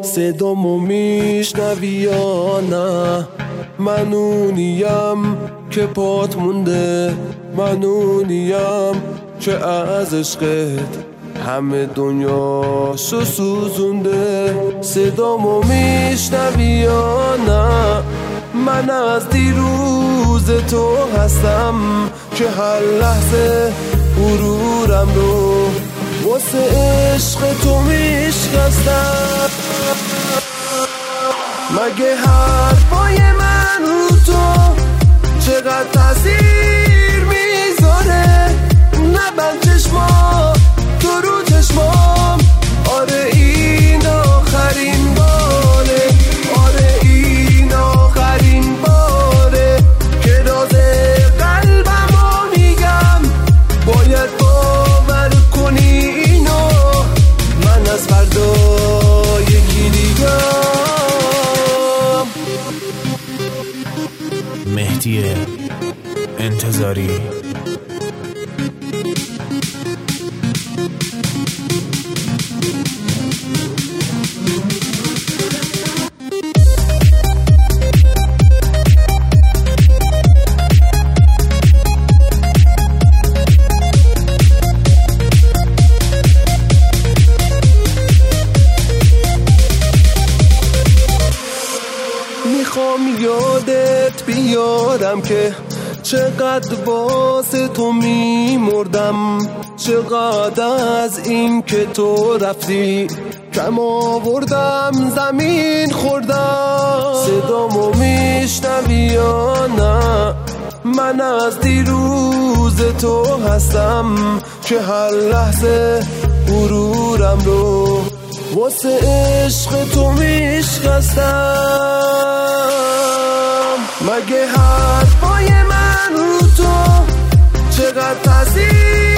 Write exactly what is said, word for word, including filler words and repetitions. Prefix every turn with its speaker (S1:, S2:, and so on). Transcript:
S1: صدامو میشنوی یا نه؟ من اونیم که پات مونده، من اونیم که از عشقت همه دنیاشو سوزونده. صدامو میشنوی یا نه؟ من از دیروز تو هستم که هر لحظه غرورم رو واسه عشق تو میشکستم. مگه حرفای من رو تو چقدر تاثیر میذاره؟ نبند چشما تو رو چشمام، آره این آخرین باره، آره این آخرین باره که راز قلبمو میگم. باید باور کنی اینو، من از فردا یکی دیگم.
S2: مهدی انتظاری.
S1: میخوام یادت بیارم که چقدر واسه تو میمردم، چقدر از این که تو رفتی کم آوردم زمین خوردم. صدامو میشنوی یا نه؟ من از دیروز تو هستم که هر لحظه غرورم رو واسه عشق تو میشکستم. مگه حرفای من رو تو چقدر تاثیر